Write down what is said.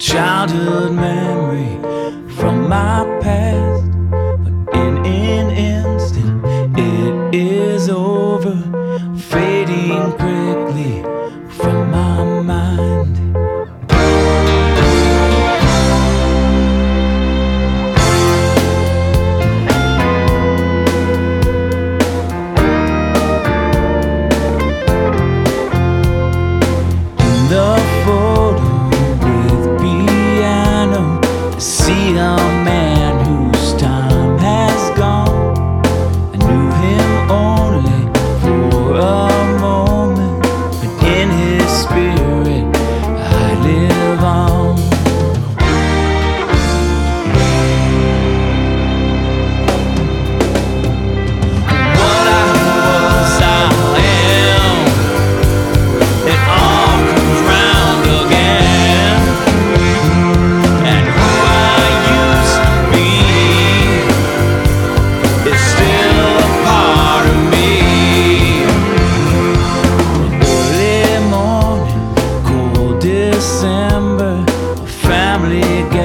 childhood memory from my past, but in an instant it is over, fading quickly from my mind. In the photo with piano, I see a man whose time has gone. I knew him only for a moment, but in his spirit I live on. What I was, I am. It all comes round again. And who I used to be is still a part of me. Early morning, cold December, a family gathering.